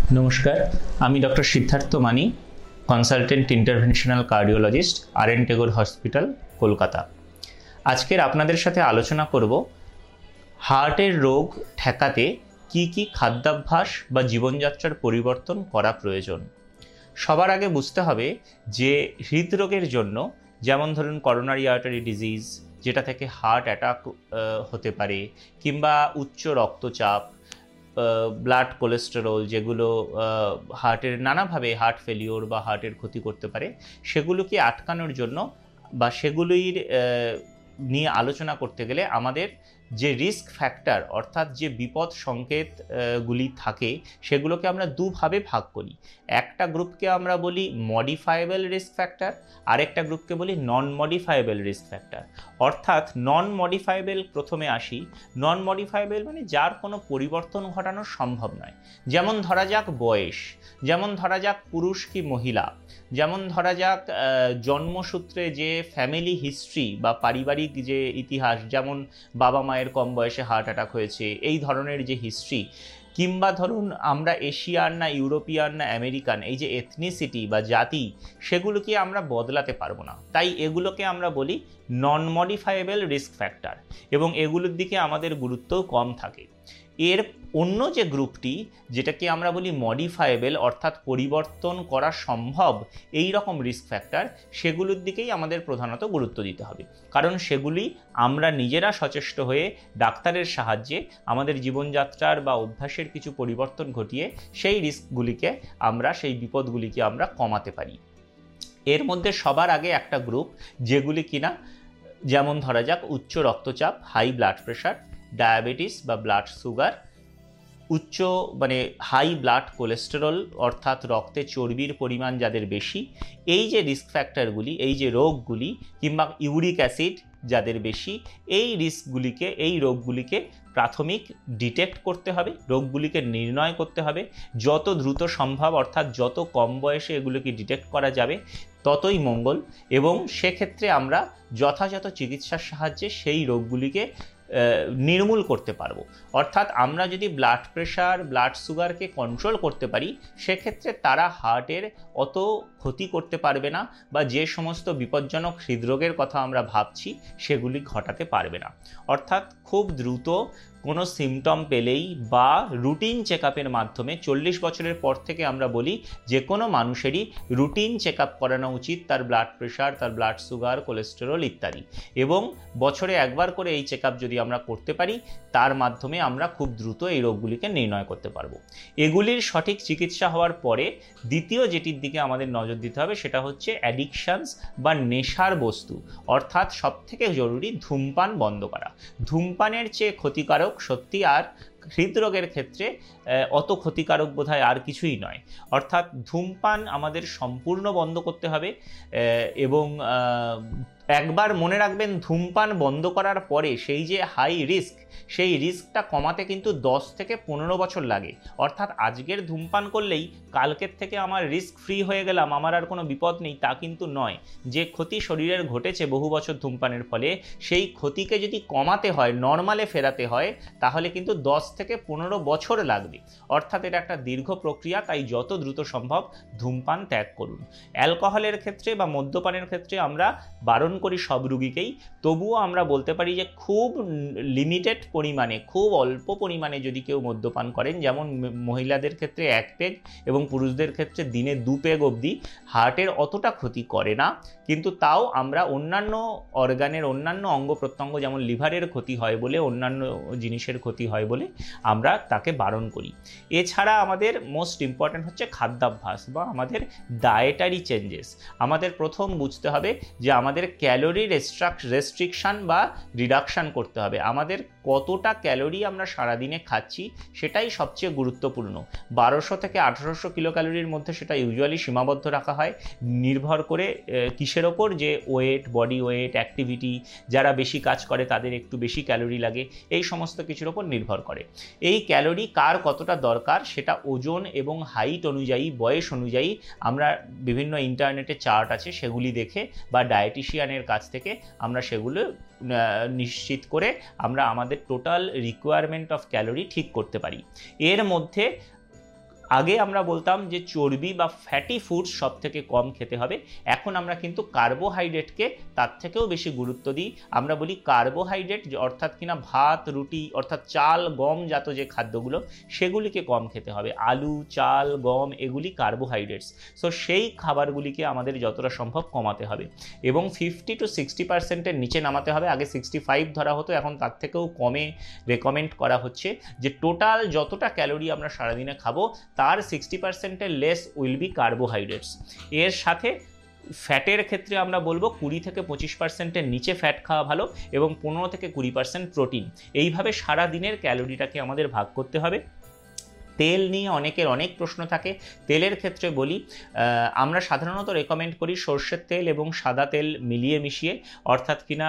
নমস্কার, আমি doctor Siddhartha Mani, consultant interventional cardiologist, R N. Tagore hospital, Kolkata. আজকের আপনাদের সাথে আলোচনা করব হার্টের রোগ ঠেকাতে কি কি খাদ্যাভ্যাস বা জীবনযাত্রার পরিবর্তন করা প্রয়োজন। সবার আগে বুঝতে হবে যে হৃদরোগের জন্য, যেমন ধরুন করোনারি আর্টারি ডিজিজ, যেটা থেকে হার্ট অ্যাটাক হতে পারে, কিংবা উচ্চ রক্তচাপ, ব্লাড কোলেস্টেরল, যেগুলো হার্টের নানাভাবে হার্ট ফেলিওর বা হার্টের ক্ষতি করতে পারে, সেগুলোকে আটকানোর জন্য বা সেগুলির নিয়ে আলোচনা করতে গেলে আমাদের যে রিস্ক ফ্যাক্টর, অর্থাৎ যে বিপদ সংকেতগুলি থাকে, সেগুলোকে আমরা দুভাবে ভাগ করি। একটা গ্রুপকে আমরা বলি মডিফায়েবল রিস্ক ফ্যাক্টর, আরেকটা গ্রুপকে বলি নন মডিফায়েবল রিস্ক ফ্যাক্টর। অর্থাৎ নন মডিফায়েবল প্রথমে আসি। নন মডিফায়েবল মানে যার কোনো পরিবর্তন ঘটানো সম্ভব নয়। যেমন ধরা যাক বয়স, যেমন ধরা যাক পুরুষ কি মহিলা, যেমন ধরা যাক জন্মসূত্রে যে ফ্যামিলি হিস্ট্রি বা পারিবারিক যে ইতিহাস, যেমন বাবা মায়ের কম বয়সে হার্ট অ্যাটাক হয়েছে, এই ধরনের যে হিস্ট্রি, কিংবা ধরুন আমরা এশিয়ান না ইউরোপিয়ান না আমেরিকান, এই যে এথনিসিটি বা জাতি, সেগুলোকে আমরা বদলাতে পারবো না। তাই এগুলোকে আমরা বলি নন মডিফায়েবল রিস্ক ফ্যাক্টর, এবং এগুলোর দিকে আমাদের গুরুত্বও কম থাকে। এর অন্য যে গ্রুপটি, যেটাকে আমরা বলি মডিফায়েবল, অর্থাৎ পরিবর্তন করা সম্ভব এই রকম রিস্ক ফ্যাক্টর, সেগুলোর দিকেই আমাদের প্রধানত গুরুত্ব দিতে হবে। কারণ সেগুলি আমরা নিজেরা সচেষ্ট হয়ে ডাক্তারের সাহায্যে আমাদের জীবনযাত্রার বা অভ্যাসের কিছু পরিবর্তন ঘটিয়ে সেই রিস্কগুলিকে আমরা, সেই বিপদগুলিকে আমরা কমাতে পারি। এর মধ্যে সবার আগে একটা গ্রুপ, যেগুলি কিনা যেমন ধরা যাক উচ্চ রক্তচাপ, হাই ব্লাড প্রেশার, ডায়াবেটিস বা ব্লাড সুগার, উচ্চ মানে হাই ব্লাড কোলেস্টেরল, অর্থাৎ রক্তে চর্বির পরিমাণ যাদের বেশি, এই যে রিস্ক ফ্যাক্টরগুলি, এই যে রোগগুলি, কিংবা ইউরিক অ্যাসিড যাদের বেশি, এই রোগগুলিকে প্রাথমিক ডিটেক্ট করতে হবে, রোগগুলিকে নির্ণয় করতে হবে যত দ্রুত সম্ভব, অর্থাৎ যত কম বয়সে এগুলোকে ডিটেক্ট করা যাবে ততই মঙ্গল। এবং সেক্ষেত্রে আমরা যথাযথ চিকিৎসার সাহায্যে সেই রোগগুলিকে নির্মূল করতে পারবো। অর্থাৎ আমরা যদি ব্লাড প্রেশার, ব্লাড সুগারকে কন্ট্রোল করতে পারি, সেক্ষেত্রে তারা হার্টের অত ক্ষতি করতে পারবে না, বা যে সমস্ত বিপজ্জনক হৃদরোগের কথা আমরা ভাবছি সেগুলি ঘটাতে পারবে না। অর্থাৎ খুব দ্রুত কোনো সিমটম পেলেই বা রুটিন চেক আপের মাধ্যমে, 40 বছরের পর থেকে আমরা বলি যে কোনো মানুষেরই রুটিন চেক আপ করানো উচিত, তার ব্লাড প্রেশার, তার ব্লাড সুগার, কোলেস্টেরল ইত্যাদি। এবং বছরে একবার করে এই চেক আপ যদি আমরা করতে পারি, তার মাধ্যমে আমরা খুব দ্রুত এই রোগগুলিকে নির্ণয় করতে পারবো। এগুলির সঠিক চিকিৎসা হওয়ার পরে দ্বিতীয় যেটির দিকে আমাদের নজর দিতে হবে, সেটা হচ্ছে অ্যাডিকশানস বা নেশার বস্তু। অর্থাৎ সবথেকে জরুরি ধূমপান বন্ধ করা। ধূমপানের চেয়ে ক্ষতিকারক সত্যি আর হৃদরোগের ক্ষেত্রে অত ক্ষতিকারক বোধহয় আর কিছুই নয়। অর্থাৎ ধূমপান আমাদের সম্পূর্ণ বন্ধ করতে হবে। এবং একবার মনে রাখবেন, ধূমপান বন্ধ করার পরে সেই যে হাই রিস্ক, সেই রিস্কটা কমাতে কিন্তু 10 থেকে 15 বছর লাগে। অর্থাৎ আজকের ধূমপান করলেই কালকের থেকে আমার রিস্ক ফ্রি হয়ে গেলাম, আমার আর কোনো বিপদ নেই, তা কিন্তু নয়। যে ক্ষতি শরীরের ঘটেছে বহু বছর ধূমপানের ফলে, সেই ক্ষতিকে যদি কমাতে হয়, নর্মালে ফেরাতে হয়, তাহলে কিন্তু 10 থেকে 15 বছর লাগবে। অর্থাৎ এটা একটা দীর্ঘ প্রক্রিয়া। তাই যত দ্রুত সম্ভব ধূমপান ত্যাগ করুন। অ্যালকোহলের ক্ষেত্রে বা মদ্যপানের ক্ষেত্রে আমরা বারণ করি সব রোগীকেই, তবুও আমরা বলতে পারি যে খুব লিমিটেড পরিমাণে, খুব অল্প পরিমাণে যদি কেউ মদ্যপান করেন, যেমন মহিলাদের ক্ষেত্রে 1 পেগ এবং পুরুষদের ক্ষেত্রে দিনে 2 পেগ অবধি, হার্টের অতটা ক্ষতি করে না। কিন্তু তাও আমরা অন্যান্য অর্গানের, অন্যান্য অঙ্গ প্রত্যঙ্গ, যেমন লিভারের ক্ষতি হয় বলে, অন্যান্য জিনিসের ক্ষতি হয় বলে আমরা তাকে বারণ করি। এছাড়া আমাদের মোস্ট ইম্পর্ট্যান্ট হচ্ছে খাদ্যাভ্যাস বা আমাদের ডায়েটারি চেঞ্জেস। আমাদের প্রথম বুঝতে হবে যে আমাদের ক্যালোরি রেস্ট্রিকশান বা রিডাকশান করতে হবে। আমাদের কতটা ক্যালোরি আমরা সারাদিনে খাচ্ছি সেটাই সবচেয়ে গুরুত্বপূর্ণ। 1200 থেকে 1800 কিলো ক্যালোরির মধ্যে সেটা ইউজুয়ালি সীমাবদ্ধ রাখা হয়, নির্ভর করে কিসের ওপর, যে ওয়েট, বডি ওয়েট, অ্যাক্টিভিটি, যারা বেশি কাজ করে তাদের একটু বেশি ক্যালোরি লাগে, এই সমস্ত কিছুর ওপর নির্ভর করে। এই ক্যালোরি কার কতটা দরকার সেটা ওজন এবং হাইট অনুযায়ী, বয়স অনুযায়ী আমরা বিভিন্ন ইন্টারনেটে চার্ট আছে, সেগুলি দেখে বা ডায়েটিশিয়ানের কাছ থেকে আমরা সেগুলো নিশ্চিত করে আমরা আমাদের টোটাল রিকোয়ারমেন্ট অফ ক্যালোরি ঠিক করতে পারি। এর মধ্যে আগে আমরা বলতাম যে চর্বি বা ফ্যাটি ফুডস সব থেকে কম খেতে হবে, এখন আমরা কিন্তু কার্বোহাইড্রেটকে তার থেকেও বেশি গুরুত্ব দিই। আমরা বলি কার্বোহাইড্রেট অর্থাৎ কিনা ভাত রুটি অর্থাৎ চাল গম জাত যে খাদ্যগুলো সেগুলিকে কম খেতে হবে। আলু চাল গম এগুলি কার্বোহাইড্রেটস, সো সেই খাবারগুলিকে আমাদের যতটা সম্ভব কমাতে হবে এবং 50 to 60% নিচে নামাতে হবে। আগে 65 ধরা হতো, এখন তার থেকেও কমে রেকমেন্ড করা হচ্ছে যে টোটাল যতটা ক্যালোরি আমরা সারাদিনে খাবো তার 60% লেস উইল বি কার্বোহাইড্রেটস। এর সাথে ফ্যাটের ক্ষেত্রে আমরা বলবো 20 থেকে 25% নিচে ফ্যাট খাওয়া ভালো এবং 15 থেকে 20% প্রোটিন। এইভাবে সারা দিনের ক্যালোরিটাকে আমাদের ভাগ করতে হবে। তেল নিয়ে অনেকের অনেক প্রশ্ন থাকে। তেলের ক্ষেত্রে বলি, আমরা সাধারণত রেকমেন্ড করি সর্ষের তেল এবং সাদা তেল মিলিয়ে মিশিয়ে, অর্থাৎ কিনা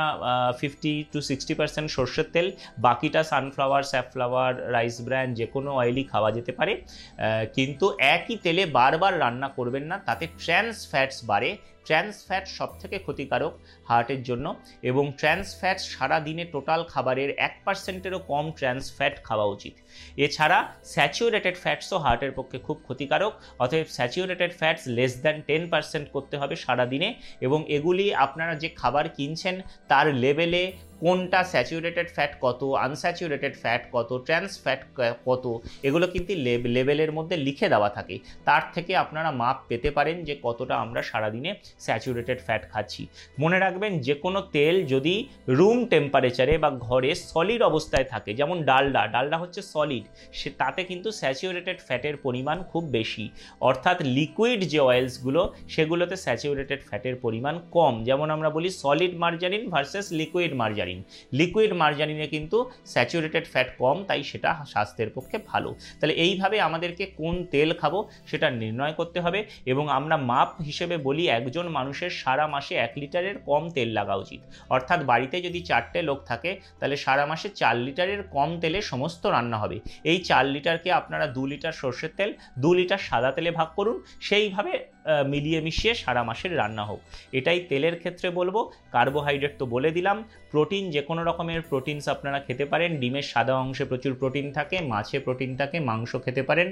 50 to 60% সর্ষের তেল, বাকিটা সানফ্লাওয়ার স্যাফ্লাওয়ার রাইস ব্র্যান যে কোনো অয়েলই খাওয়া যেতে পারে। কিন্তু একই তেলে বারবার রান্না করবেন না, তাতে ট্রান্স ফ্যাটস বাড়ে। ট্রান্স ফ্যাট সব থেকে ক্ষতিকারক হার্টের জন্য এবং ট্রান্স ফ্যাট সারা দিনে টোটাল খাবারের 1%-এরও কম ট্রান্স ফ্যাট খাওয়া উচিত। এছাড়া স্যাচুরেটেড ফ্যাটসও হার্টের পক্ষে খুব ক্ষতিকারক, অতএব স্যাচুরেটেড ফ্যাটস লেস দ্যান 10% করতে হবে সারা দিনে এবং এগুলি আপনারা যে খাবার কিনছেন তার লেবেলে কোনটা স্যাচুরেটেড ফ্যাট কত, আনস্যাচুরেটেড ফ্যাট কত, ট্রান্স ফ্যাট কত, এগুলো কিন্তু লেবেলের মধ্যে লিখে দেওয়া থাকে। তার থেকে আপনারা মাপ পেতে পারেন যে কতটা আমরা সারাদিনে স্যাচুরেটেড ফ্যাট খাচ্ছি। মনে রাখবেন যে কোনো তেল যদি রুম টেম্পারেচারে বা ঘরে সলিড অবস্থায় থাকে, যেমন ডালডা হচ্ছে সলিড, তাতে কিন্তু স্যাচুরেটেড ফ্যাটের পরিমাণ খুব বেশি। অর্থাৎ লিকুইড যে অয়েলসগুলো সেগুলোতে স্যাচুরেটেড ফ্যাটের পরিমাণ কম। যেমন আমরা বলি solid margarine versus liquid margarine. Liquid মার্জারিনে কিন্তু স্যাচুরেটেড ফ্যাট কম, তাই সেটা স্বাস্থ্যের পক্ষে ভালো। তাহলে এইভাবে আমাদেরকে কোন তেল খাবো সেটা নির্ণয় করতে হবে এবং আমরা মাপ হিসেবে বলি একজন মানুষের সারা মাসে 1 লিটারের কম তেল লাগা উচিত। অর্থাৎ বাড়িতে যদি 4টে লোক থাকে তাহলে সারা মাসে 4 লিটারের কম তেলে সমস্ত রান্না হবে। এই 4 লিটারকে আপনারা 2 লিটার সর্ষের তেল 2 লিটার সাদা তেলে ভাগ করুন, সেইভাবে মিলিয়ে মিশিয়ে সারা মাসের রান্না হোক। এটাই তেলের ক্ষেত্রে বলবো। কার্বোহাইড্রেট তো বলে দিলাম। প্রোটিন যে কোনো রকমের প্রোটিনস আপনারা খেতে পারেন। ডিমের সাদা অংশে প্রচুর প্রোটিন থাকে, মাছে প্রোটিন থাকে, মাংস খেতে পারেন।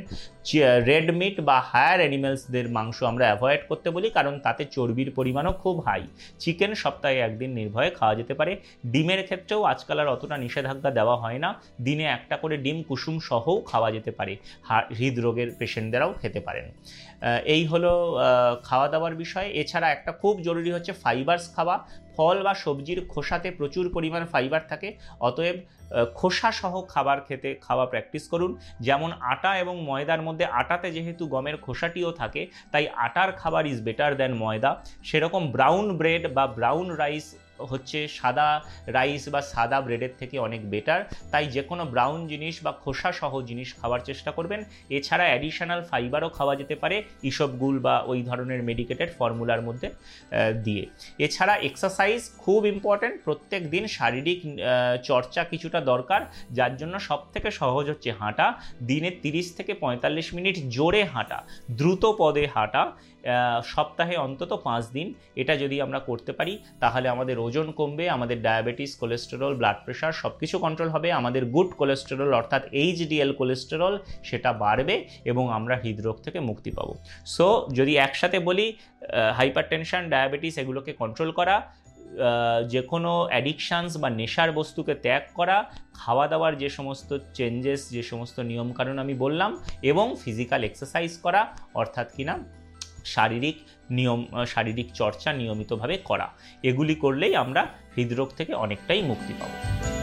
রেড মিট বা হায়ার অ্যানিমেলসদের মাংস আমরা অ্যাভয়েড করতে বলি কারণ তাতে চর্বির পরিমাণও খুব হাই। চিকেন সপ্তাহে একদিন নির্ভয়ে খাওয়া যেতে পারে। ডিমের ক্ষেত্রেও আজকাল আর অতটা নিষেধাজ্ঞা দেওয়া হয় না, দিনে একটা করে ডিম কুসুম সহও খাওয়া যেতে পারে। হৃদরোগের পেশেন্টদেরাও খেতে পারেন। এই হলো খাওয়া দাওয়ার বিষয়। এছাড়া একটা খুব জরুরি হচ্ছে ফাইবারস খাওয়া। ফল বা সবজির খোসাতে প্রচুর পরিমাণ ফাইবার থাকে, অতএব খোসা সহ খাওয়া প্র্যাকটিস করুন। যেমন আটা এবং ময়দার মধ্যে আটাতে যেহেতু গমের খোসাটিও থাকে তাই আটার খাবার ইজ বেটার দ্যান ময়দা। সেরকম ব্রাউন ব্রেড বা ব্রাউন রাইস হচ্ছে সাদা রাইস বা সাদা ব্রেডের থেকে অনেক বেটার, তাই যে কোনো ব্রাউন জিনিস বা খোসা সহ জিনিস খাওয়ার চেষ্টা করবেন। এছাড়া অ্যাডিশনাল ফাইবারও খাওয়া যেতে পারে ইসবগুল বা ওই ধরনের মেডিকেটেড ফর্মুলার মধ্যে দিয়ে। এছাড়া এক্সারসাইজ খুব ইম্পর্ট্যান্ট। প্রত্যেক দিন শারীরিক চর্চা কিছুটা দরকার, যার জন্য সব থেকে সহজ হচ্ছে হাঁটা। দিনে 30 থেকে 45 মিনিট জোরে হাঁটা, দ্রুত পদে হাঁটা, সপ্তাহে অন্তত 5 দিন। এটা যদি আমরা করতে পারি তাহলে আমাদের ওজন কমবে, আমাদের ডায়াবেটিস কোলেস্টেরল ব্লাড প্রেশার সব কিছু কন্ট্রোল হবে, আমাদের গুড কোলেস্টেরল অর্থাৎ এইচডিএল কোলেস্টেরল সেটা বাড়বে এবং আমরা হৃদরোগ থেকে মুক্তি পাবো। সো যদি একসাথে বলি, হাইপারটেনশন ডায়াবেটিস এগুলোকে কন্ট্রোল করা, যে কোনো অ্যাডিকশানস বা নেশার বস্তুকে ত্যাগ করা, খাওয়া দাওয়ার যে সমস্ত চেঞ্জেস যে সমস্ত নিয়মকানুন আমি বললাম এবং ফিজিক্যাল এক্সারসাইজ করা অর্থাৎ কিনা শারীরিক চর্চা নিয়মিতভাবে করা, এগুলি করলেই আমরা হৃদরোগ থেকে অনেকটাই মুক্তি পাবো।